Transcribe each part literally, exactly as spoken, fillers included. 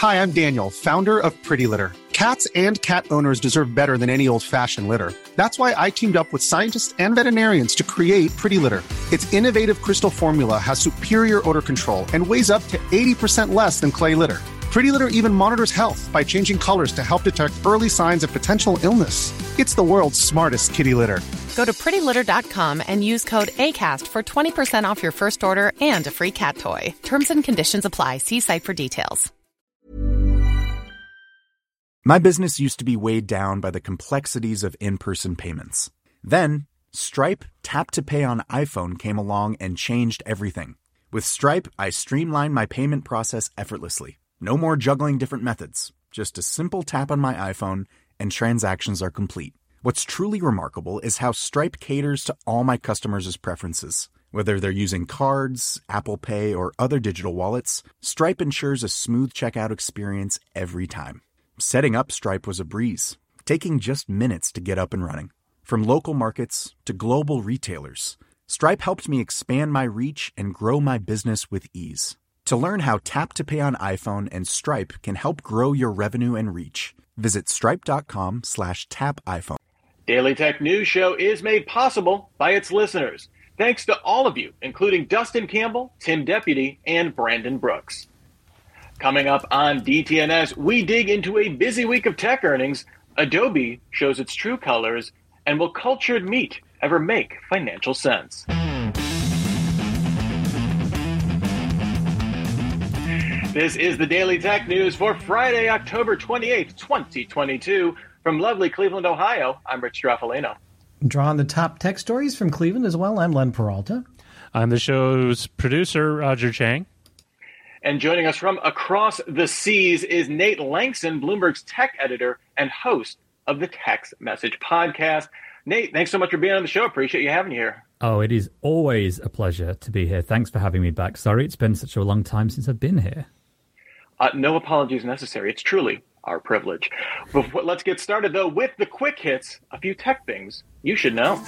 Hi, I'm Daniel, founder of Pretty Litter. Cats and cat owners deserve better than any old-fashioned litter. That's why I teamed up with scientists and veterinarians to create Pretty Litter. Its innovative crystal formula has superior odor control and weighs up to eighty percent less than clay litter. Pretty Litter even monitors health by changing colors to help detect early signs of potential illness. It's the world's smartest kitty litter. Go to pretty litter dot com and use code ACAST for twenty percent off your first order and a free cat toy. Terms and conditions apply. See site for details. My business used to be weighed down by the complexities of in-person payments. Then, Stripe Tap to Pay on iPhone came along and changed everything. With Stripe, I streamlined my payment process effortlessly. No more juggling different methods. Just a simple tap on my iPhone and transactions are complete. What's truly remarkable is how Stripe caters to all my customers' preferences. Whether they're using cards, Apple Pay, or other digital wallets, Stripe ensures a smooth checkout experience every time. Setting up Stripe was a breeze, taking just minutes to get up and running. From local markets to global retailers, Stripe helped me expand my reach and grow my business with ease. To learn how Tap to Pay on iPhone and Stripe can help grow your revenue and reach, visit stripe.com slash tap iPhone. Daily Tech News Show is made possible by its listeners. Thanks to all of you, including Dustin Campbell, Tim Deputy, and Brandon Brooks. Coming up on D T N S, we dig into a busy week of tech earnings. Adobe shows its true colors, and will cultured meat ever make financial sense? This is the Daily Tech News for Friday, October twenty-eighth, twenty twenty-two. From lovely Cleveland, Ohio, I'm Rich Straffolino. Drawing the top tech stories from Cleveland as well, I'm Len Peralta. I'm the show's producer, Roger Chang. And joining us from across the seas is Nate Langston, Bloomberg's tech editor and host of the Text Message podcast. Nate, thanks so much for being on the show. Appreciate you having you here. Oh, it is always a pleasure to be here. Thanks for having me back. Sorry, it's been such a long time since I've been here. Uh, no apologies necessary. It's truly our privilege. Before, let's get started, though, with the quick hits, a few tech things you should know.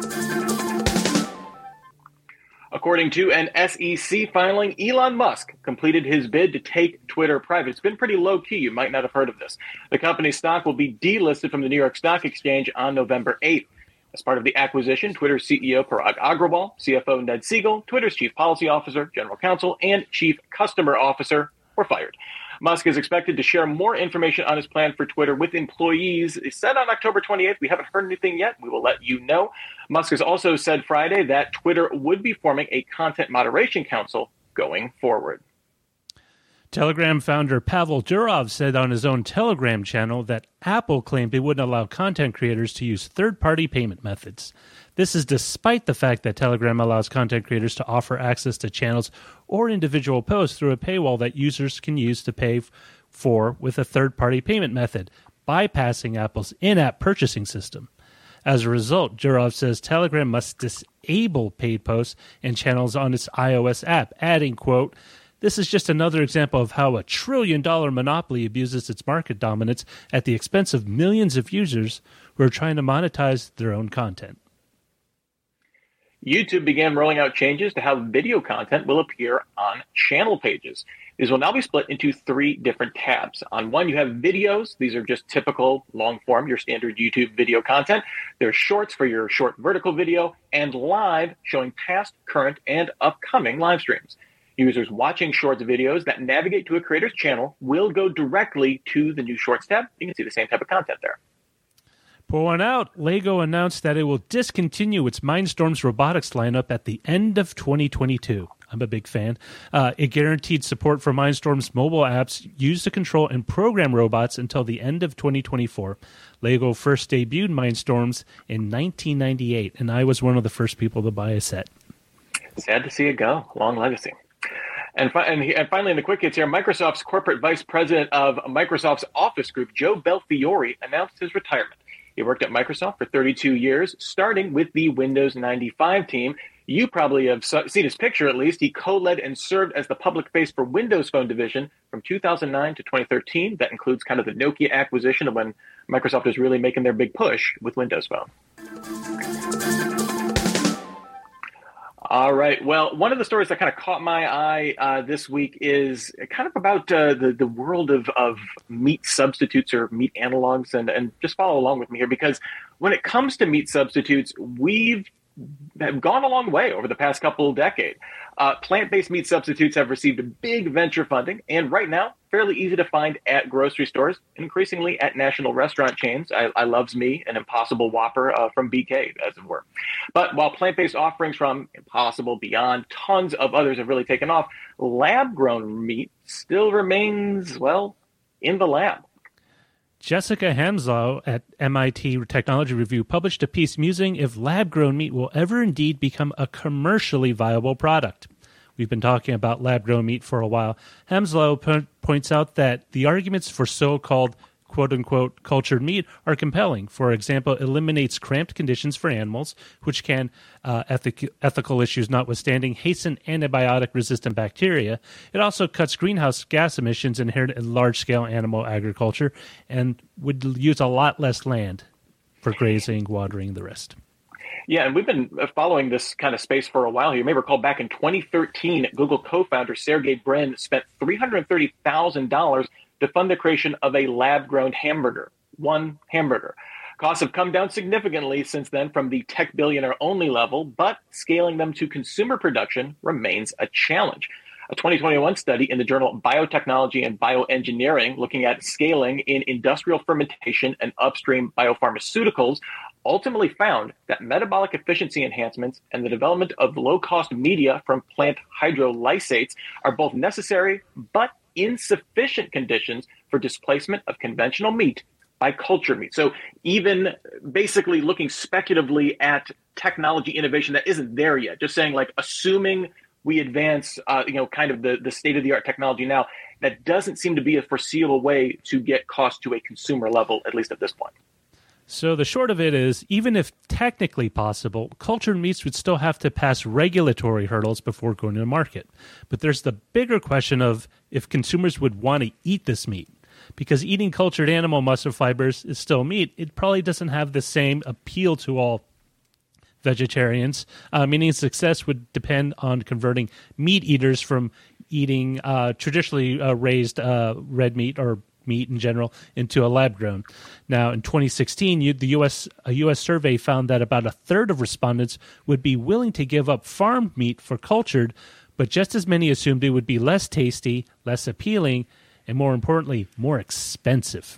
According to an S E C filing, Elon Musk completed his bid to take Twitter private. It's been pretty low-key. You might not have heard of this. The company's stock will be delisted from the New York Stock Exchange on November eighth. As part of the acquisition, Twitter's C E O Parag Agrawal, C F O Ned Siegel, Twitter's chief policy officer, general counsel, and chief customer officer were fired. Musk is expected to share more information on his plan for Twitter with employees. He said on October twenty-eighth, we haven't heard anything yet. We will let you know. Musk has also said Friday that Twitter would be forming a content moderation council going forward. Telegram founder Pavel Durov said on his own Telegram channel that Apple claimed it wouldn't allow content creators to use third-party payment methods. This is despite the fact that Telegram allows content creators to offer access to channels or individual posts through a paywall that users can use to pay f- for with a third-party payment method, bypassing Apple's in-app purchasing system. As a result, Durov says Telegram must disable paid posts and channels on its iOS app, adding, quote, "This is just another example of how a trillion-dollar monopoly abuses its market dominance at the expense of millions of users who are trying to monetize their own content." YouTube began rolling out changes to how video content will appear on channel pages. These will now be split into three different tabs. On one, you have videos. These are just typical long form, your standard YouTube video content. There's shorts for your short vertical video, and live, showing past, current, and upcoming live streams. Users watching shorts videos that navigate to a creator's channel will go directly to the new Shorts tab. You can see the same type of content there. Pour one out. Lego announced that it will discontinue its Mindstorms robotics lineup at the end of twenty twenty-two. I'm a big fan. Uh, it guaranteed support for Mindstorm's mobile apps used to control and program robots until the end of twenty twenty-four. Lego first debuted Mindstorms in nineteen ninety-eight, and I was one of the first people to buy a set. Sad to see it go. Long legacy. And, fi- and, he, and finally, in the quick hits here, Microsoft's corporate vice president of Microsoft's Office Group, Joe Belfiore, announced his retirement. He worked at Microsoft for thirty-two years, starting with the Windows ninety-five team. You probably have seen his picture, at least. He co-led and served as the public face for Windows Phone division from two thousand nine to twenty thirteen. That includes kind of the Nokia acquisition of when Microsoft was really making their big push with Windows Phone. All right. Well, one of the stories that kind of caught my eye uh, this week is kind of about uh, the, the world of, of meat substitutes or meat analogs. And, and just follow along with me here, because when it comes to meat substitutes, we've have gone a long way over the past couple of decades. Uh, plant-based meat substitutes have received big venture funding, and right now, fairly easy to find at grocery stores, increasingly at national restaurant chains. I, I Loves Me, an Impossible Whopper uh, from B K, as it were. But while plant-based offerings from Impossible, Beyond, tons of others have really taken off, lab-grown meat still remains, well, in the lab. Jessica Hamslow at M I T Technology Review published a piece musing if lab-grown meat will ever indeed become a commercially viable product. We've been talking about lab-grown meat for a while. Hamslow po- points out that the arguments for so-called quote-unquote cultured meat are compelling. For example, it eliminates cramped conditions for animals, which can, uh, ethic- ethical issues notwithstanding, hasten antibiotic-resistant bacteria. It also cuts greenhouse gas emissions inherent in large-scale animal agriculture and would use a lot less land for grazing, watering, the rest. Yeah, and we've been following this kind of space for a while here. You may recall back in twenty thirteen, Google co-founder Sergey Brin spent three hundred thirty thousand dollars to fund the creation of a lab-grown hamburger, one hamburger. Costs have come down significantly since then from the tech billionaire-only level, but scaling them to consumer production remains a challenge. A twenty twenty-one study in the journal Biotechnology and Bioengineering, looking at scaling in industrial fermentation and upstream biopharmaceuticals, ultimately found that metabolic efficiency enhancements and the development of low-cost media from plant hydrolysates are both necessary but insufficient conditions for displacement of conventional meat by cultured meat. So even basically looking speculatively at technology innovation that isn't there yet, just saying like assuming we advance, uh, you know, kind of the, the state-of-the-art technology now, that doesn't seem to be a foreseeable way to get cost to a consumer level, at least at this point. So the short of it is, even if technically possible, cultured meats would still have to pass regulatory hurdles before going to market. But there's the bigger question of if consumers would want to eat this meat. Because eating cultured animal muscle fibers is still meat, it probably doesn't have the same appeal to all vegetarians, uh, meaning success would depend on converting meat eaters from eating uh, traditionally uh, raised uh, red meat or meat in general into a lab-grown. Now, in twenty sixteen, you, the U S a U S survey found that about a third of respondents would be willing to give up farmed meat for cultured, but just as many assumed it would be less tasty, less appealing, and more importantly, more expensive.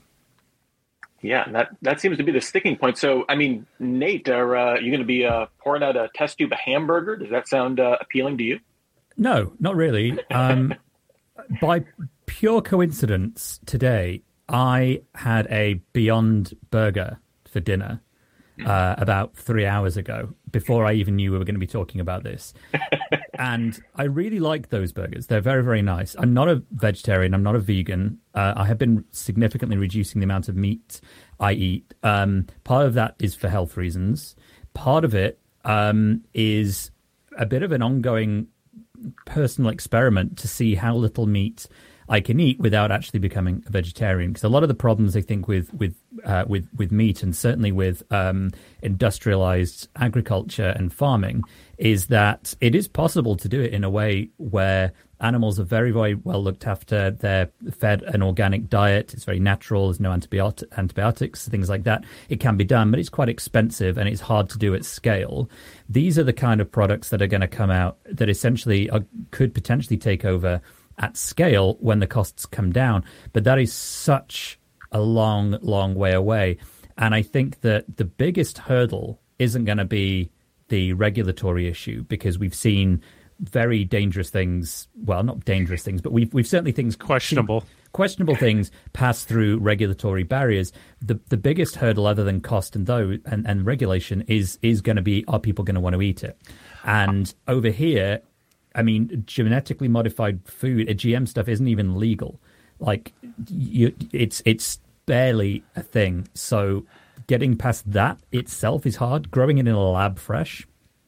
Yeah, that, that seems to be the sticking point. So, I mean, Nate, are uh, you going to be uh, pouring out a test tube of hamburger? Does that sound uh, appealing to you? No, not really. Um, by pure coincidence, today I had a Beyond Burger for dinner uh, about three hours ago, before I even knew we were going to be talking about this. And I really like those burgers. They're very, very nice. I'm not a vegetarian. I'm not a vegan. Uh, I have been significantly reducing the amount of meat I eat. Um, part of that is for health reasons. Part of it um, is a bit of an ongoing personal experiment to see how little meat I can eat without actually becoming a vegetarian. Because a lot of the problems I think with with uh, with with meat, and certainly with um, industrialized agriculture and farming, is that it is possible to do it in a way where animals are very, very well looked after. They're fed an organic diet. It's very natural. There's no antibiotic, antibiotics, things like that. It can be done, but it's quite expensive and it's hard to do at scale. These are the kind of products that are going to come out that essentially are, could potentially take over at scale when the costs come down. But that is such a long, long way away. And I think that the biggest hurdle isn't going to be the regulatory issue, because we've seen very dangerous things, well, not dangerous things, but we've we've certainly things questionable questionable things pass through regulatory barriers. The the biggest hurdle, other than cost and though and, and regulation, is is going to be, are people going to want to eat it? And over here, I mean, genetically modified food, G M stuff isn't even legal. Like, you, it's it's barely a thing. So getting past that itself is hard. Growing it in a lab fresh,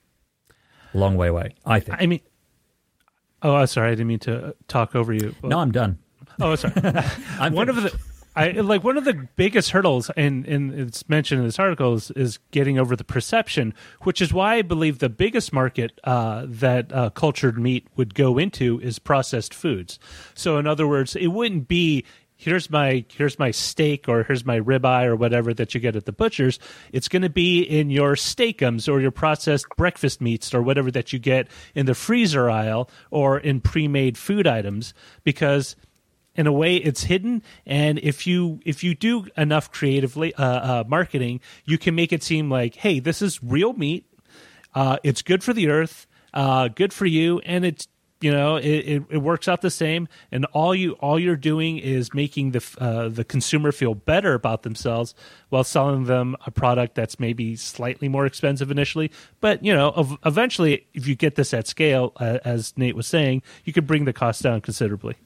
long way away, I think. I mean, oh, sorry, I didn't mean to talk over you. No, I'm done. Oh, sorry. I'm one finished. of the I like one of the biggest hurdles, and, and it's mentioned in this article, is, is getting over the perception, which is why I believe the biggest market uh, that uh, cultured meat would go into is processed foods. So, in other words, it wouldn't be here's my here's my steak or here's my ribeye or whatever that you get at the butcher's. It's going to be in your steakums or your processed breakfast meats or whatever that you get in the freezer aisle or in pre-made food items, because in a way it's hidden, and if you if you do enough creatively uh, uh, marketing, you can make it seem like, hey, this is real meat, uh, it's good for the earth, uh, good for you, and it's you know it, it, it works out the same, and all you all you're doing is making the uh, the consumer feel better about themselves while selling them a product that's maybe slightly more expensive initially, but you know ev- eventually if you get this at scale, uh, as Nate was saying, you could bring the cost down considerably.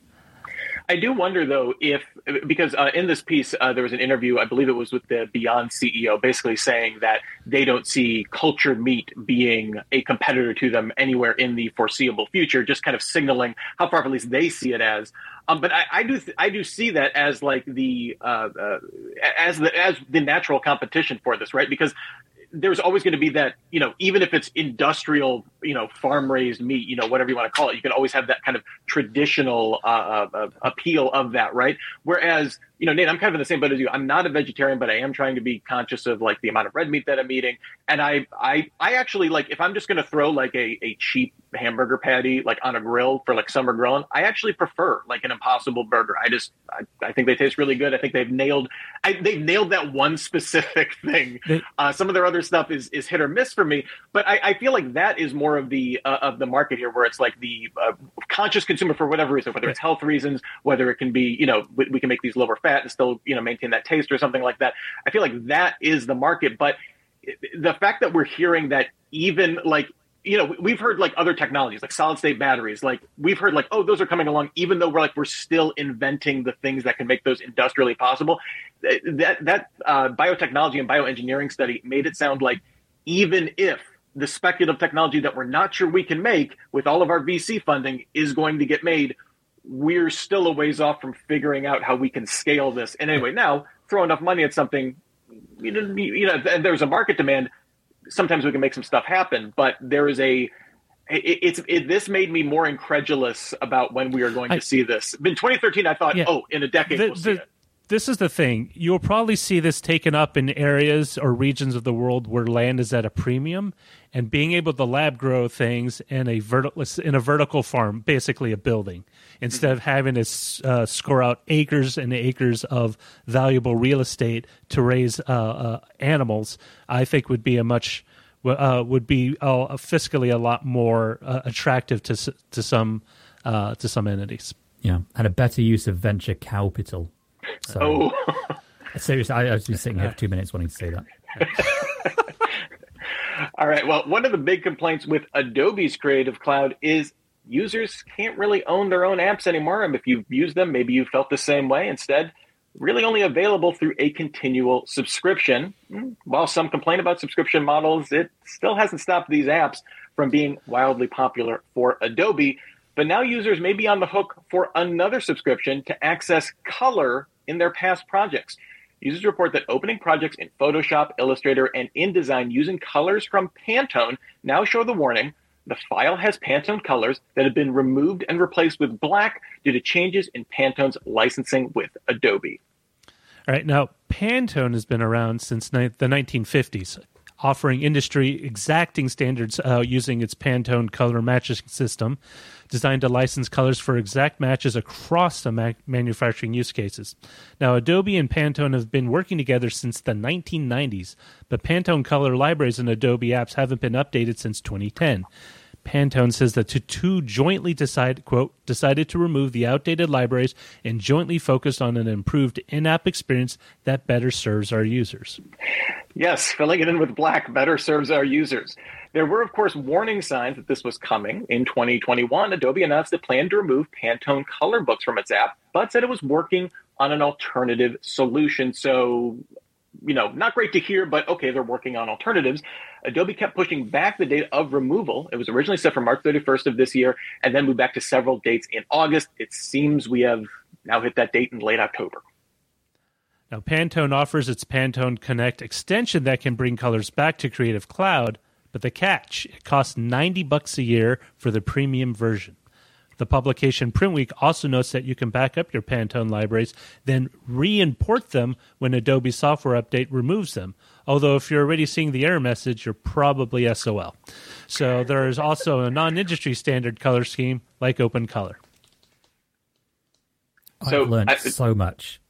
I do wonder, though, if because uh, in this piece, uh, there was an interview, I believe it was with the Beyond C E O, basically saying that they don't see cultured meat being a competitor to them anywhere in the foreseeable future, just kind of signaling how far, at least they see it as. Um, but I, I do th- I do see that as like the uh, uh, as the as the natural competition for this, right? Because there's always going to be that, you know, even if it's industrial, you know, farm raised meat, you know, whatever you want to call it, you can always have that kind of traditional uh, uh, appeal of that. Right. Whereas, you know, Nate, I'm kind of in the same boat as you. I'm not a vegetarian, but I am trying to be conscious of like the amount of red meat that I'm eating. And I I, I actually like if I'm just going to throw like a, a cheap hamburger patty like on a grill for like summer grilling, I actually prefer like an Impossible Burger. I just I, I think they taste really good. I think they've nailed I, they've nailed that one specific thing. Uh, some of their other stuff is is hit or miss for me, but I, I feel like that is more of the uh, of the market here, where it's like the uh, conscious consumer for whatever reason, whether it's health reasons, whether it can be, you know, we, we can make these lower fat and still, you know, maintain that taste or something like that. I feel like that is the market. But the fact that we're hearing that even like, you know, we've heard like other technologies like solid state batteries, like we've heard like, oh, those are coming along, even though we're like, we're still inventing the things that can make those industrially possible. That, that uh, biotechnology and bioengineering study made it sound like even if the speculative technology that we're not sure we can make with all of our V C funding is going to get made, we're still a ways off from figuring out how we can scale this. And anyway, now throw enough money at something, you know, you know, and there's a market demand. Sometimes we can make some stuff happen, but there is a, it, it's, it, this made me more incredulous about when we are going to I, see this. In twenty thirteen, I thought, yeah, oh, in a decade, the, we'll see the, it. This is the thing. You'll probably see this taken up in areas or regions of the world where land is at a premium, and being able to lab grow things in a vertical in a vertical farm, basically a building, instead of having to uh, score out acres and acres of valuable real estate to raise uh, uh, animals, I think would be a much uh, would be uh, fiscally a lot more uh, attractive to to some uh, to some entities. Yeah, and a better use of venture capital. So, oh, seriously, I, I was just sitting here for two minutes wanting to say that. All right. Well, one of the big complaints with Adobe's Creative Cloud is users can't really own their own apps anymore. And if you've used them, maybe you felt the same way. Instead, really only available through a continual subscription. While some complain about subscription models, it still hasn't stopped these apps from being wildly popular for Adobe. But now users may be on the hook for another subscription to access color in their past projects. Users report that opening projects in Photoshop, Illustrator, and InDesign using colors from Pantone now show the warning: the file has Pantone colors that have been removed and replaced with black due to changes in Pantone's licensing with Adobe. All right, now Pantone has been around since ni- the nineteen fifties, offering industry exacting standards uh, using its Pantone color matching system, designed to license colors for exact matches across the ma- manufacturing use cases. Now, Adobe and Pantone have been working together since the nineteen nineties, but Pantone color libraries and Adobe apps haven't been updated since twenty ten. Pantone says that the two jointly decide, quote, decided to remove the outdated libraries and jointly focused on an improved in-app experience that better serves our users. Yes, filling it in with black better serves our users. There were, of course, warning signs that this was coming. In twenty twenty-one, Adobe announced it planned to remove Pantone color books from its app, but said it was working on an alternative solution. So, you know, not great to hear, but okay, they're working on alternatives. Adobe kept pushing back the date of removal. It was originally set for March thirty-first of this year, and then moved back to several dates in August. It seems we have now hit that date in late October. Now, Pantone offers its Pantone Connect extension that can bring colors back to Creative Cloud, but the catch, it costs ninety bucks a year for the premium version. The publication Printweek also notes that you can back up your Pantone libraries, then re-import them when Adobe Software Update removes them. Although if you're already seeing the error message, you're probably S O L. So there is also a non-industry standard color scheme like OpenColor. So, I've learned I, so much.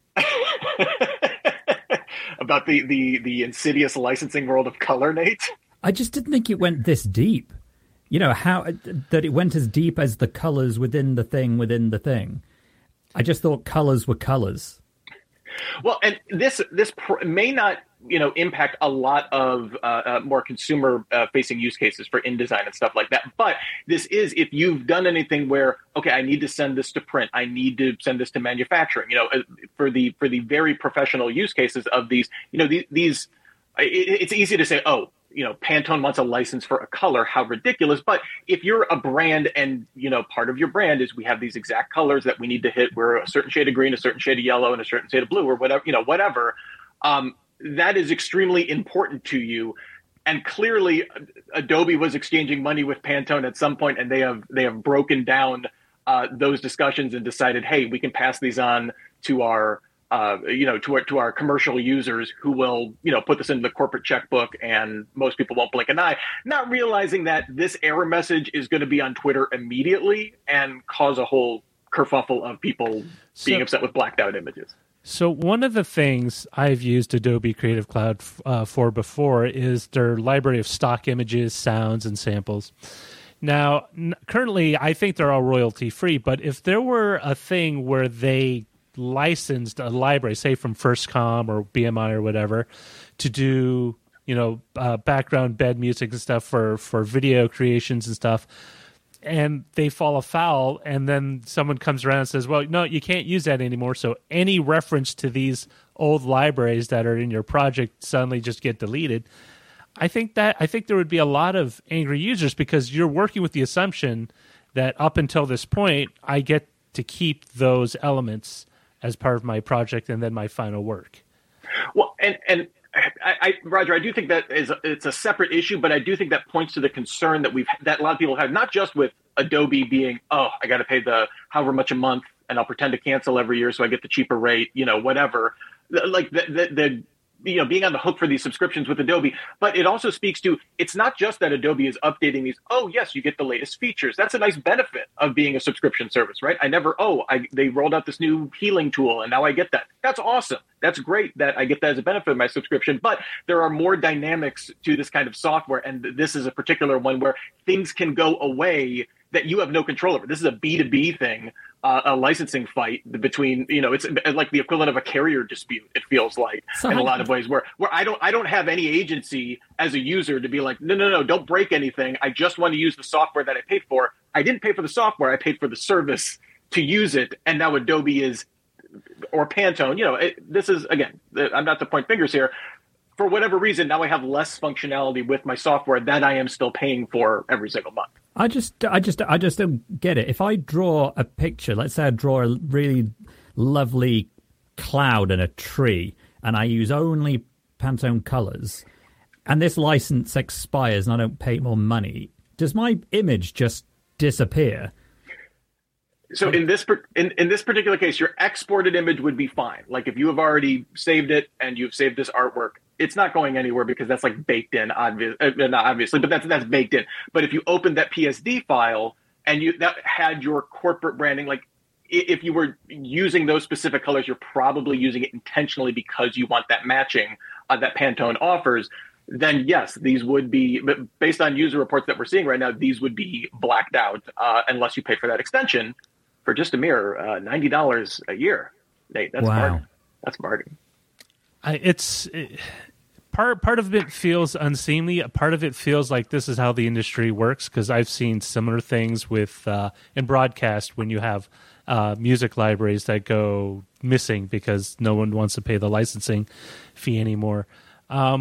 About the, the, the insidious licensing world of color, Nate? I just didn't think it went this deep. You know, how that it went as deep as the colors within the thing within the thing. I just thought colors were colors. Well, and this this pr- may not, you know, impact a lot of uh, uh, more consumer-facing uh, use cases for InDesign and stuff like that. But this is if you've done anything where, okay, I need to send this to print, I need to send this to manufacturing. You know, uh, for the for the very professional use cases of these, you know, these, these it, it's easy to say, oh, you know, Pantone wants a license for a color. How ridiculous. But if you're a brand and, you know, part of your brand is we have these exact colors that we need to hit. We're a certain shade of green, a certain shade of yellow, and a certain shade of blue or whatever, you know, whatever. Um, that is extremely important to you. And clearly Adobe was exchanging money with Pantone at some point, and they have they have broken down uh, those discussions and decided, hey, we can pass these on to our Uh, you know, to our, to our commercial users who will, you know, put this into the corporate checkbook, and most people won't blink an eye, not realizing that this error message is going to be on Twitter immediately and cause a whole kerfuffle of people so, being upset with blacked out images. So one of the things I've used Adobe Creative Cloud uh, for before is their library of stock images, sounds, and samples. Now, n- currently, I think they're all royalty free, but if there were a thing where they licensed a library, say from FirstCom or B M I or whatever, to do, you know, uh, background bed music and stuff for, for video creations and stuff, and they fall afoul, and then someone comes around and says, well, no, you can't use that anymore, so any reference to these old libraries that are in your project suddenly just get deleted. I think that I think there would be a lot of angry users because you're working with the assumption that up until this point, I get to keep those elements as part of my project and then my final work. Well, and and I, I, Roger, I do think that is a, it's a separate issue, but I do think that points to the concern that we've that a lot of people have, not just with Adobe being, oh, I got to pay the however much a month, and I'll pretend to cancel every year so I get the cheaper rate, you know, whatever. Like the the, the you know, being on the hook for these subscriptions with Adobe, but it also speaks to, it's not just that Adobe is updating these. Oh, yes, you get the latest features. That's a nice benefit of being a subscription service, right? I never, oh, I, they rolled out this new healing tool and now I get that. That's awesome. That's great that I get that as a benefit of my subscription, but there are more dynamics to this kind of software. And this is a particular one where things can go away that you have no control over. This is a B two B thing. Uh, a licensing fight between, you know, it's like the equivalent of a carrier dispute. It feels like so in a lot of ways where, where I don't, I don't have any agency as a user to be like, no, no, no, don't break anything. I just want to use the software that I paid for. I didn't pay for the software. I paid for the service to use it. And now Adobe is, or Pantone, you know, it, this is, again, I'm not to point fingers here. For whatever reason, now I have less functionality with my software that I am still paying for every single month. I just, I just, I just don't get it. If I draw a picture, let's say I draw a really lovely cloud and a tree, and I use only Pantone colors, and this license expires and I don't pay more money, does my image just disappear? So in this in, in this particular case, your exported image would be fine. Like if you have already saved it and you've saved this artwork, it's not going anywhere because that's like baked in, obvious, uh, not obviously, but that's that's baked in. But if you opened that P S D file and you that had your corporate branding, like if you were using those specific colors, you're probably using it intentionally because you want that matching uh, that Pantone offers. Then yes, these would be, but based on user reports that we're seeing right now, these would be blacked out uh, unless you pay for that extension for just a mere uh, ninety dollars a year. Nate, that's wow. bargain. That's bargain. I, it's it, part part of it feels unseemly. Part of it feels like this is how the industry works because I've seen similar things with uh, in broadcast when you have uh, music libraries that go missing because no one wants to pay the licensing fee anymore. Um,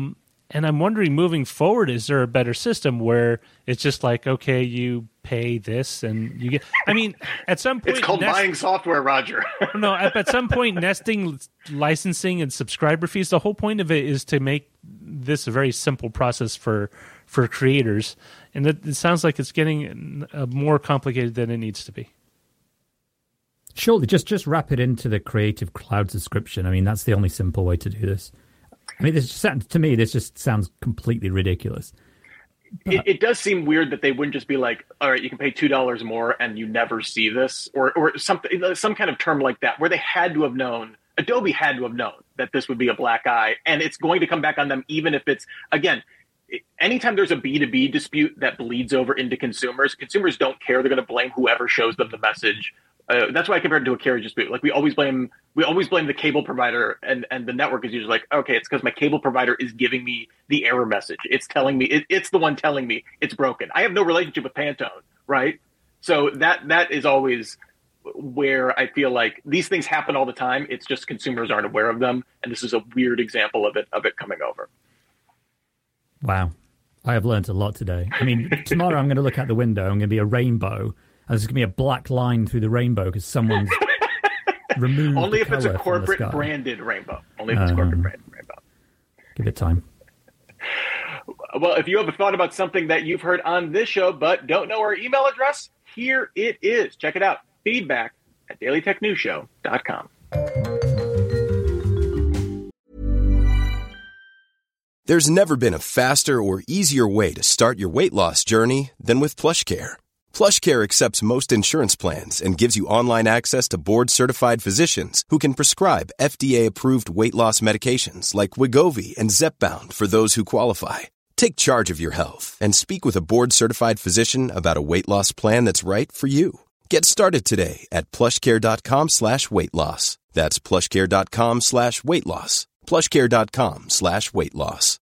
And I'm wondering, moving forward, is there a better system where it's just like, okay, you pay this and you get... I mean, at some point... It's called nest- buying software, Roger. no, at, at some point, nesting licensing and subscriber fees, the whole point of it is to make this a very simple process for, for creators. And it, it sounds like it's getting uh, more complicated than it needs to be. Surely, just, just wrap it into the Creative Cloud subscription. I mean, that's the only simple way to do this. I mean, this just, to me, this just sounds completely ridiculous. But... It, it does seem weird that they wouldn't just be like, all right, you can pay two dollars more and you never see this, or or something, some kind of term like that, where they had to have known, Adobe had to have known that this would be a black eye, and it's going to come back on them, even if it's, again, anytime there's a B two B dispute that bleeds over into consumers, consumers don't care. They're going to blame whoever shows them the message. Uh, that's why I compared it to a carrier dispute. Like we always blame, we always blame the cable provider, and, and the network is usually like, okay, it's because my cable provider is giving me the error message. It's telling me, it, it's the one telling me it's broken. I have no relationship with Pantone, right? So that that is always where I feel like these things happen all the time. It's just consumers aren't aware of them, and this is a weird example of it of it coming over. Wow, I have learned a lot today. I mean, tomorrow I'm going to look out the window. I'm going to be a rainbow. There's going to be a black line through the rainbow because someone's removed Only the if it's a colour from the corporate sky. branded rainbow. Only if it's a corporate Um, branded rainbow. Give it time. Well, if you have a thought about something that you've heard on this show but don't know our email address, here it is. Check it out. Feedback at daily tech news show dot com. There's never been a faster or easier way to start your weight loss journey than with PlushCare. PlushCare accepts most insurance plans and gives you online access to board-certified physicians who can prescribe F D A-approved weight loss medications like Wegovy and Zepbound for those who qualify. Take charge of your health and speak with a board-certified physician about a weight loss plan that's right for you. Get started today at plushcare.com slash weight loss. That's plushcare.com slash weight loss. plushcare.com slash weight loss.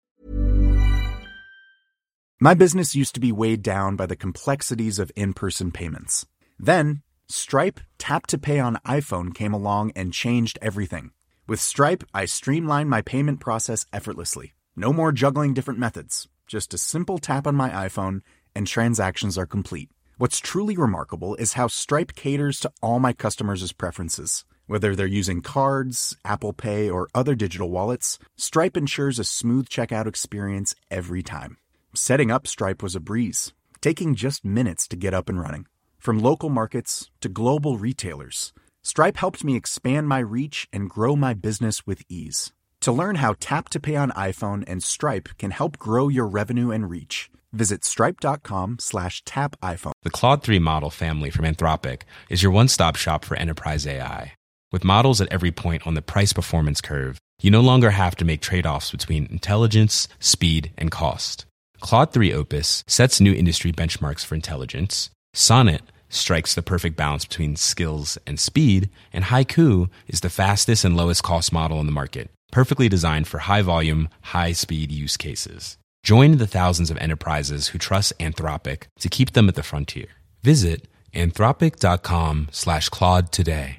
My business used to be weighed down by the complexities of in-person payments. Then, Stripe Tap to Pay on iPhone came along and changed everything. With Stripe, I streamlined my payment process effortlessly. No more juggling different methods. Just a simple tap on my iPhone and transactions are complete. What's truly remarkable is how Stripe caters to all my customers' preferences. Whether they're using cards, Apple Pay, or other digital wallets, Stripe ensures a smooth checkout experience every time. Setting up Stripe was a breeze, taking just minutes to get up and running. From local markets to global retailers, Stripe helped me expand my reach and grow my business with ease. To learn how Tap to Pay on iPhone and Stripe can help grow your revenue and reach, visit stripe.com slash tap iPhone. The Claude three model family from Anthropic is your one-stop shop for enterprise A I. With models at every point on the price-performance curve, you no longer have to make trade-offs between intelligence, speed, and cost. Claude three Opus sets new industry benchmarks for intelligence, Sonnet strikes the perfect balance between skills and speed, and Haiku is the fastest and lowest cost model in the market, perfectly designed for high-volume, high-speed use cases. Join the thousands of enterprises who trust Anthropic to keep them at the frontier. Visit anthropic.com slash Claude today.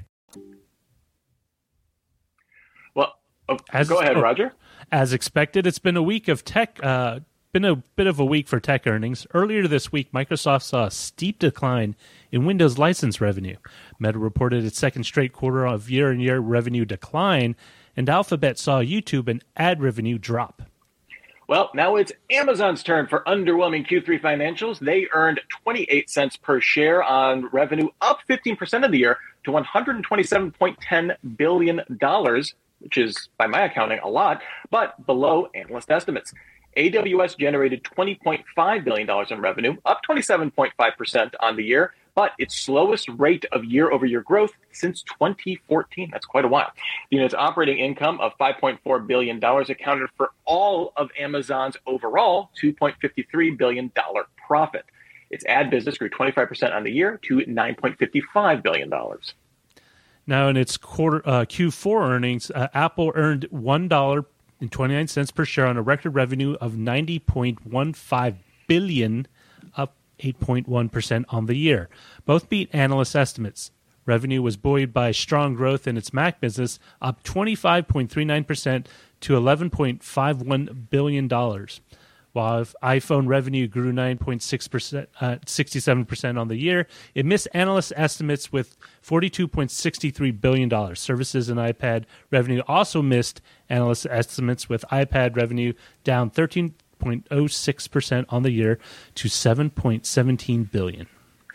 Well, oh, As- go ahead, oh. Roger. As expected, it's been a week of tech. Uh, been a bit of a week for tech earnings. Earlier this week, Microsoft saw a steep decline in Windows license revenue. Meta reported its second straight quarter of year-on-year revenue decline, and Alphabet saw YouTube and ad revenue drop. Well, now it's Amazon's turn for underwhelming Q three financials. They earned twenty-eight cents per share on revenue, up fifteen percent of the year to one hundred twenty-seven point one zero billion dollars, which is, by my accounting, a lot, but below analyst estimates. A W S generated twenty point five billion dollars in revenue, up twenty-seven point five percent on the year, but its slowest rate of year-over-year growth since twenty fourteen. That's quite a while. The unit's operating income of five point four billion dollars accounted for all of Amazon's overall two point five three billion dollars profit. Its ad business grew twenty-five percent on the year to nine point five five billion dollars. Now, in its quarter uh, Q four earnings, uh, Apple earned one dollar and twenty-nine cents per share on a record revenue of ninety point one five billion dollars, up eight point one percent on the year. Both beat analyst estimates. Revenue was buoyed by strong growth in its Mac business, up twenty-five point three nine percent to eleven point five one billion dollars. While iPhone revenue grew nine point six percent, uh, sixty-seven percent on the year, it missed analyst estimates with forty-two point six three billion dollars. Services and iPad revenue also missed analyst estimates, with iPad revenue down thirteen point zero six percent on the year to seven point one seven billion dollars.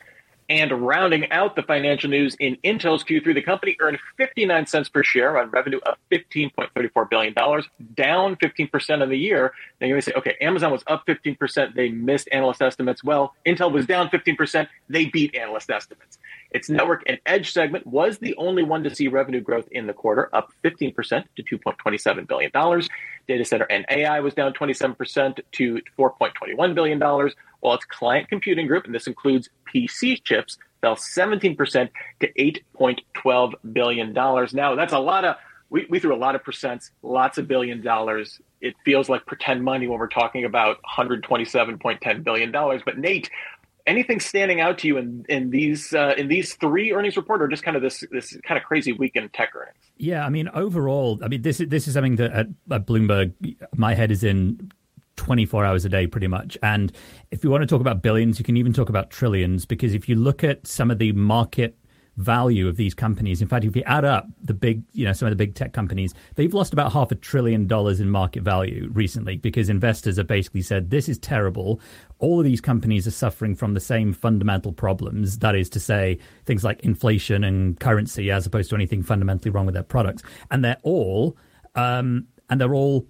And rounding out the financial news in Intel's Q three, the company earned fifty-nine cents per share on revenue of fifteen point three four billion dollars, down fifteen percent on the year. Now you may say, okay, Amazon was up fifteen percent. They missed analyst estimates. Well, Intel was down fifteen percent. They beat analyst estimates. Its network and edge segment was the only one to see revenue growth in the quarter, up fifteen percent to two point two seven billion dollars. Data center and A I was down twenty-seven percent to four point two one billion dollars, while its client computing group, and this includes P C chips, fell seventeen percent to eight point one two billion dollars. Now, that's a lot of, we, we threw a lot of percents, lots of billion dollars. It feels like pretend money when we're talking about one hundred twenty-seven point one zero billion dollars. But Nate, anything standing out to you in, in these uh, in these three earnings report, or just kind of this this kind of crazy week in tech earnings? Yeah, I mean, overall, I mean, this is, this is something that at, at Bloomberg, my head is in twenty-four hours a day, pretty much. And if you want to talk about billions, you can even talk about trillions, because if you look at some of the market value of these companies, in fact, if you add up the big, you know, some of the big tech companies, they've lost about half a trillion dollars in market value recently, because investors have basically said, this is terrible. All of these companies are suffering from the same fundamental problems. That is to say, things like inflation and currency, as opposed to anything fundamentally wrong with their products. And they're all, um, and they're all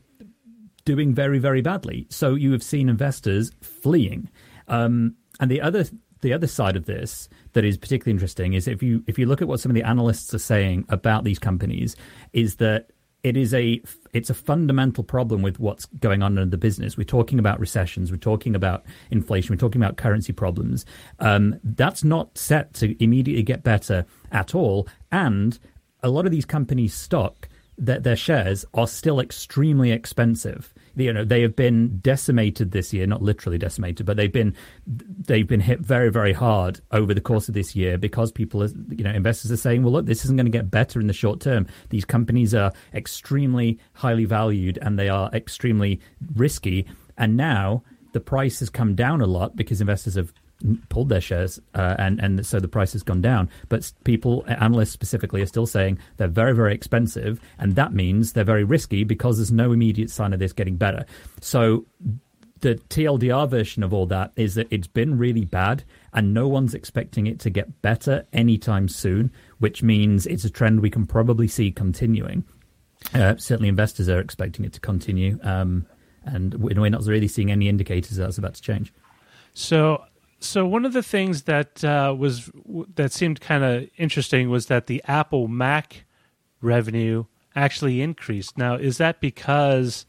doing very, very badly. So you have seen investors fleeing. Um, and the other the other side of this that is particularly interesting is if you if you look at what some of the analysts are saying about these companies, is that it is a it's a fundamental problem with what's going on in the business. We're talking about recessions, we're talking about inflation, we're talking about currency problems. Um, that's not set to immediately get better at all. And a lot of these companies' stock, that their shares are still extremely expensive. You know, they have been decimated this year, not literally decimated, but they've been they've been hit very, very hard over the course of this year, because people, are, you know, investors are saying, well, look, this isn't going to get better in the short term. These companies are extremely highly valued and they are extremely risky. And now the price has come down a lot because investors have pulled their shares, uh, and, and so the price has gone down. But people, analysts specifically, are still saying they're very, very expensive, and that means they're very risky because there's no immediate sign of this getting better. So the T L D R version of all that is that it's been really bad, and no one's expecting it to get better anytime soon, which means it's a trend we can probably see continuing. Uh, certainly investors are expecting it to continue, um, and we're not really seeing any indicators that that's about to change. So... So one of the things that uh, was that seemed kind of interesting was that the Apple Mac revenue actually increased. Now, is that because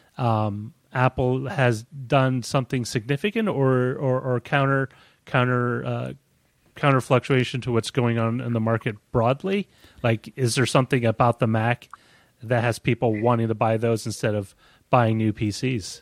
um, Apple has done something significant, or or, or counter counter uh, counter fluctuation to what's going on in the market broadly? Like, is there something about the Mac that has people wanting to buy those instead of buying new P Cs?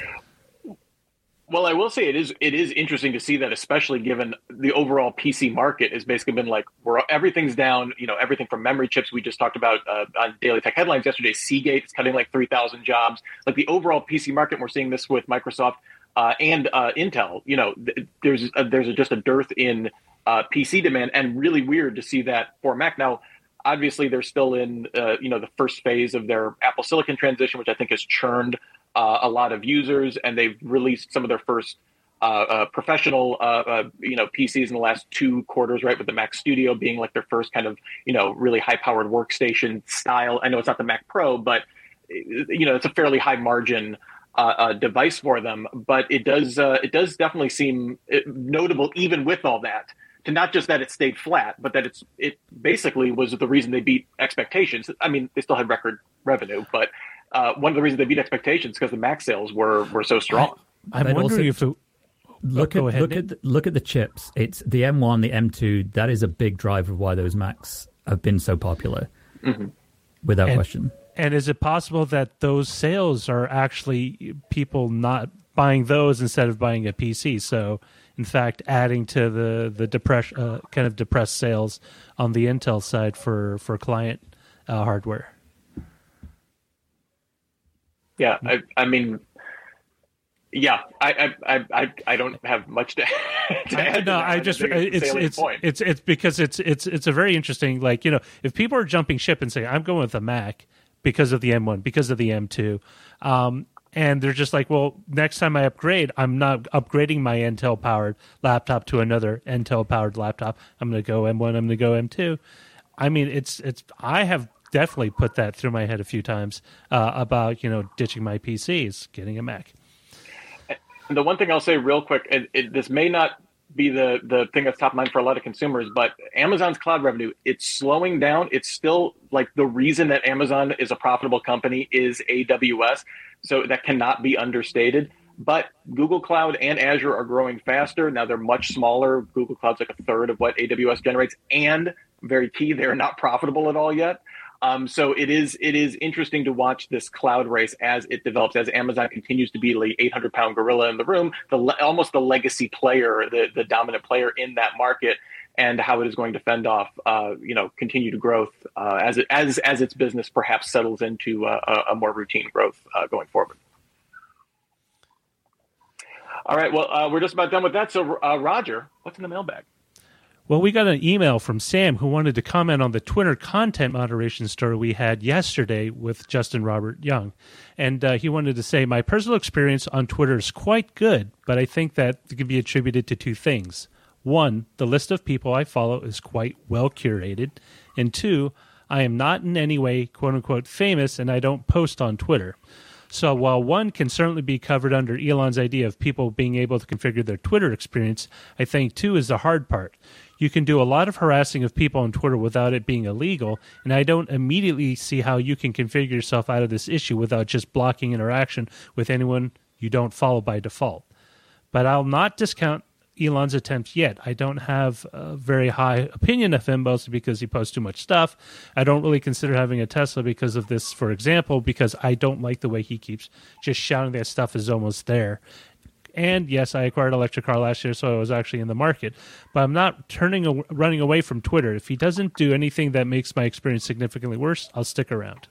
Well, I will say it is it is interesting to see that, especially given the overall P C market has basically been like, we're, everything's down, you know, everything from memory chips. We just talked about uh, on Daily Tech Headlines yesterday, Seagate is cutting like three thousand jobs. Like the overall P C market, we're seeing this with Microsoft uh, and uh, Intel. You know, th- there's a, there's a, just a dearth in uh, P C demand, and really weird to see that for Mac. Now, obviously, they're still in, uh, you know, the first phase of their Apple Silicon transition, which I think has churned Uh, a lot of users, and they've released some of their first uh, uh, professional, uh, uh, you know, P Cs in the last two quarters, right? With the Mac Studio being like their first kind of, you know, really high-powered workstation style. I know it's not the Mac Pro, but you know, it's a fairly high margin uh, uh, device for them. But it does, uh, it does definitely seem notable, even with all that, to not just that it stayed flat, but that it's it basically was the reason they beat expectations. I mean, they still had record revenue, but Uh, one of the reasons they beat expectations because the Mac sales were were so strong. I, I'm wondering if it, look oh, at ahead, look at the, look at the chips. It's the M one, the M two. That is a big driver of why those Macs have been so popular, mm-hmm. without and, question. And is it possible that those sales are actually people not buying those instead of buying a P C. So, in fact, adding to the the depress uh, kind of depressed sales on the Intel side for for client uh, hardware. Yeah, I, I mean, yeah, I, I, I, I don't have much to, to add. I, no, I just it's it's, it's it's it's because it's it's it's a very interesting, like, you know, if people are jumping ship and saying I'm going with a Mac because of the M one, because of the M two, um, and they're just like, well, next time I upgrade, I'm not upgrading my Intel powered laptop to another Intel powered laptop. I'm going to go M one. I'm going to go M two. I mean, it's it's I have. Definitely put that through my head a few times uh, about, you know, ditching my P Cs, getting a Mac. The one thing I'll say real quick, it, it, this may not be the, the thing that's top of mind for a lot of consumers, but Amazon's cloud revenue, it's slowing down. It's still like the reason that Amazon is a profitable company is A W S. So that cannot be understated. But Google Cloud and Azure are growing faster. Now they're much smaller. Google Cloud's like a third of what A W S generates. And very key, they're not profitable at all yet. Um, so it is it is interesting to watch this cloud race as it develops, as Amazon continues to be the eight hundred pound gorilla in the room, the almost the legacy player, the, the dominant player in that market, and how it is going to fend off, uh, you know, continued growth uh, as it as as its business perhaps settles into uh, a, a more routine growth uh, going forward. All right, well, uh, we're just about done with that. So, uh, Roger, what's in the mailbag? Well, we got an email from Sam who wanted to comment on the Twitter content moderation story we had yesterday with Justin Robert Young. And uh, he wanted to say, my personal experience on Twitter is quite good, but I think that it can be attributed to two things. One, the list of people I follow is quite well curated. And two, I am not in any way, quote unquote, famous, and I don't post on Twitter. So while one can certainly be covered under Elon's idea of people being able to configure their Twitter experience, I think two is the hard part. You can do a lot of harassing of people on Twitter without it being illegal, and I don't immediately see how you can configure yourself out of this issue without just blocking interaction with anyone you don't follow by default. But I'll not discount Elon's attempts yet. I don't have a very high opinion of him, mostly because he posts too much stuff. I don't really consider having a Tesla because of this, for example, because I don't like the way he keeps just shouting that stuff is almost there. And yes, I acquired an electric car last year, so I was actually in the market. But I'm not turning, running away from Twitter. If he doesn't do anything that makes my experience significantly worse, I'll stick around.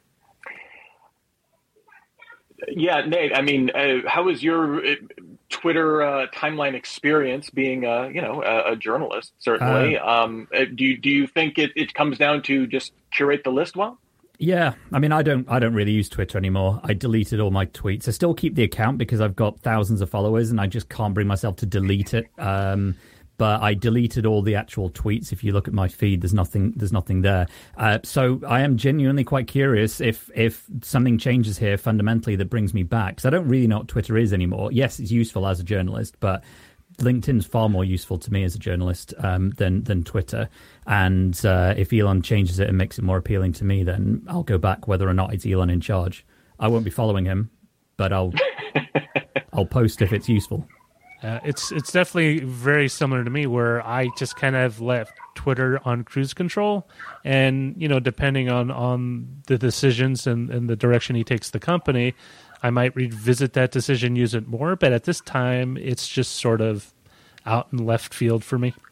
Yeah, Nate, I mean, uh, how was your uh, Twitter uh, timeline experience being, uh, you know, a, a journalist, certainly? Uh, um, do you, do you think it, it comes down to just curate the list well? Yeah, I mean, I don't, I don't really use Twitter anymore. I deleted all my tweets. I still keep the account because I've got thousands of followers, and I just can't bring myself to delete it. Um, but I deleted all the actual tweets. If you look at my feed, there's nothing, there's nothing there. Uh, so I am genuinely quite curious if if something changes here fundamentally that brings me back, because I don't really know what Twitter is anymore. Yes, it's useful as a journalist, but LinkedIn's far more useful to me as a journalist um, than than Twitter. And uh, if Elon changes it and makes it more appealing to me, then I'll go back whether or not it's Elon in charge. I won't be following him, but I'll I'll post if it's useful. Uh, it's it's definitely very similar to me, where I just kind of left Twitter on cruise control, and you know, depending on, on the decisions and, and the direction he takes the company, I might revisit that decision, use it more. But at this time, it's just sort of out in left field for me.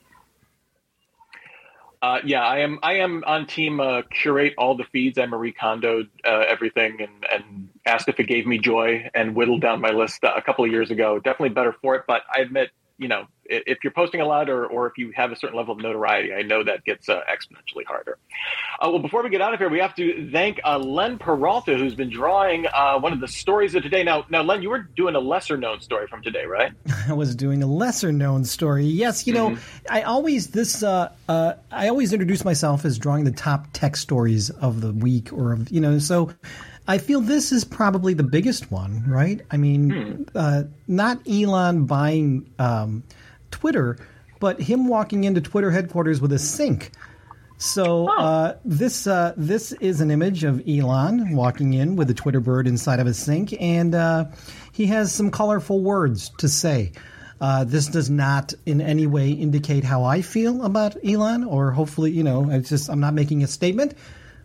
Uh, yeah, I am. I am on team uh, curate all the feeds. I Marie Kondo'd uh, everything and, and asked if it gave me joy and whittled down my list uh, a couple of years ago. Definitely better for it. But I admit, you know, if you're posting a lot or, or if you have a certain level of notoriety, I know that gets uh, exponentially harder. Uh, well, before we get out of here, we have to thank uh, Len Peralta, who's been drawing uh, one of the stories of today. Now, now, Len, you were doing a lesser-known story from today, right? I was doing a lesser-known story. Yes, you know, mm-hmm. I always this uh, uh, I always introduce myself as drawing the top tech stories of the week, or of you know, so. I feel this is probably the biggest one, right? I mean, hmm. uh, not Elon buying um, Twitter, but him walking into Twitter headquarters with a sink. So oh. uh, this uh, this is an image of Elon walking in with a Twitter bird inside of a sink, and uh, he has some colorful words to say. Uh, this does not in any way indicate how I feel about Elon, or hopefully, you know, it's just I'm not making a statement.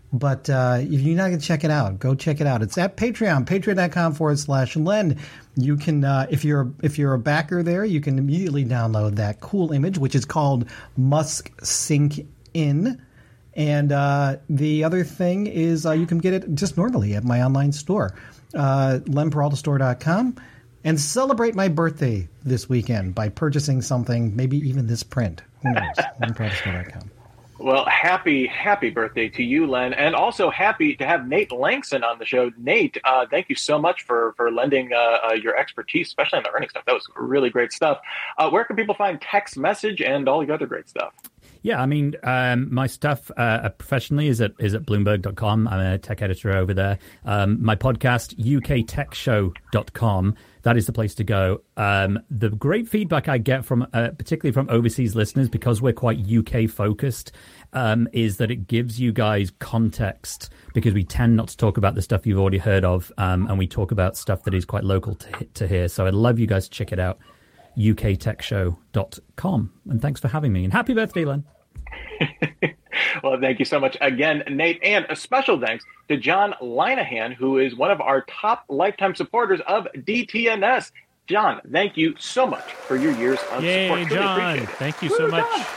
But uh, if you're not going to check it out, go check it out. It's at Patreon, patreon.com forward slash Len. You can, uh, if you're if you're a backer there, you can immediately download that cool image, which is called Musk Sync In. And uh, the other thing is uh, you can get it just normally at my online store, uh, len peralta store dot com. And celebrate my birthday this weekend by purchasing something, maybe even this print. Who knows? len peralta store dot com. Well, happy, happy birthday to you, Len. And also happy to have Nate Langston on the show. Nate, uh, thank you so much for, for lending uh, uh, your expertise, especially on the earnings stuff. That was really great stuff. Uh, where can people find Text Message and all your other great stuff? Yeah, I mean, um, my stuff uh, professionally is at is at bloomberg dot com. I'm a tech editor over there. Um, my podcast, U K tech show dot com. That is the place to go. Um, the great feedback I get from, uh, particularly from overseas listeners, because we're quite U K focused, um, is that it gives you guys context, because we tend not to talk about the stuff you've already heard of, um, and we talk about stuff that is quite local to, to here. So I'd love you guys to check it out, U K tech show dot com. And thanks for having me. And happy birthday, Len. Well, thank you so much again, Nate. And a special thanks to John Linehan, who is one of our top lifetime supporters of D T N S. John, thank you so much for your years of Yay, support. Really John. It. Thank you Woo, so much. John.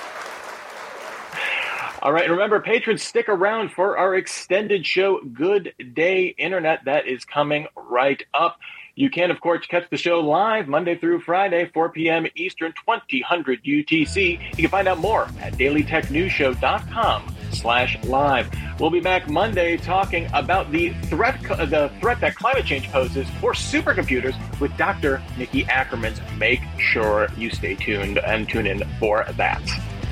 All right. Remember, patrons, stick around for our extended show, Good Day Internet, that is coming right up. You can, of course, catch the show live Monday through Friday, four p.m. Eastern, twenty hundred U T C. You can find out more at daily tech news show dot com slash live. We'll be back Monday talking about the threat the threat that climate change poses for supercomputers with Doctor Nikki Ackerman. Make sure you stay tuned and tune in for that.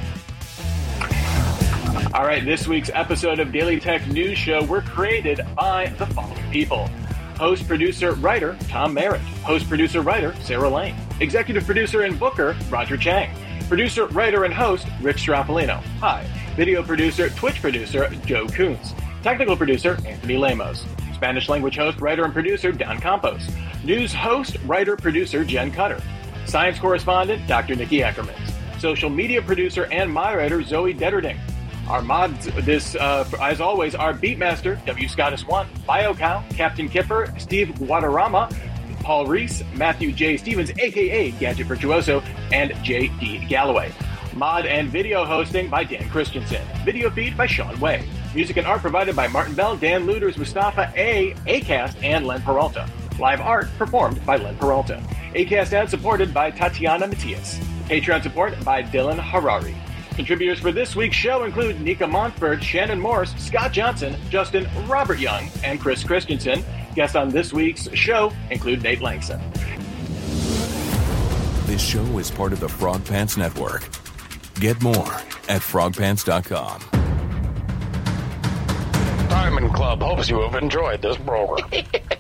All right, this week's episode of Daily Tech News Show were created by the following people. Host, producer, writer, Tom Merritt. Host, producer, writer, Sarah Lane. Executive producer and booker, Roger Chang. Producer, writer, and host, Rick Strapolino. Hi. Video producer, Twitch producer, Joe Coons. Technical producer, Anthony Lemos. Spanish language host, writer, and producer, Don Campos. News host, writer, producer, Jen Cutter. Science correspondent, Doctor Nikki Ackerman. Social media producer and moderator, Zoe Detterding. Our mods, this, uh, as always, our Beatmaster, W. Scottus one, BioCow, Captain Kipper, Steve Guadarrama, Paul Reese, Matthew J. Stevens, a k a. Gadget Virtuoso, and J D. Galloway. Mod and video hosting by Dan Christensen. Video feed by Sean Way. Music and art provided by Martin Bell, Dan Luders, Mustafa A., Acast, and Len Peralta. Live art performed by Len Peralta. Acast ad supported by Tatiana Matias. Patreon support by Dylan Harari. Contributors for this week's show include Nika Montford, Shannon Morris, Scott Johnson, Justin Robert Young, and Chris Christensen. Guests on this week's show include Nate Langston. This show is part of the Frog Pants Network. Get more at frog pants dot com. Diamond Club hopes you have enjoyed this program.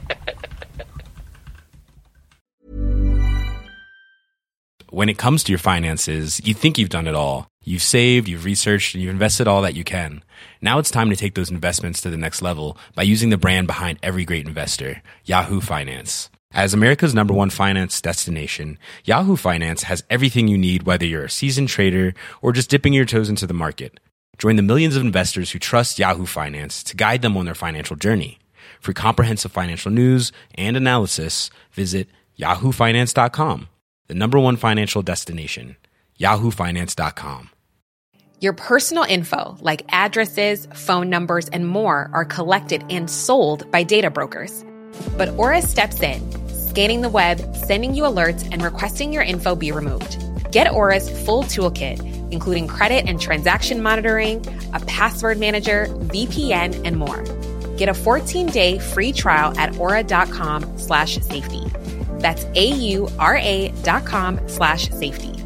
When it comes to your finances, you think you've done it all. You've saved, you've researched, and you've invested all that you can. Now it's time to take those investments to the next level by using the brand behind every great investor, Yahoo Finance. As America's number one finance destination, Yahoo Finance has everything you need, whether you're a seasoned trader or just dipping your toes into the market. Join the millions of investors who trust Yahoo Finance to guide them on their financial journey. For comprehensive financial news and analysis, visit yahoo finance dot com, the number one financial destination, yahoo finance dot com. Your personal info, like addresses, phone numbers, and more, are collected and sold by data brokers. But Aura steps in, scanning the web, sending you alerts, and requesting your info be removed. Get Aura's full toolkit, including credit and transaction monitoring, a password manager, V P N, and more. Get a fourteen-day free trial at aura.com slash safety. That's A-U-R-A dot com slash safety.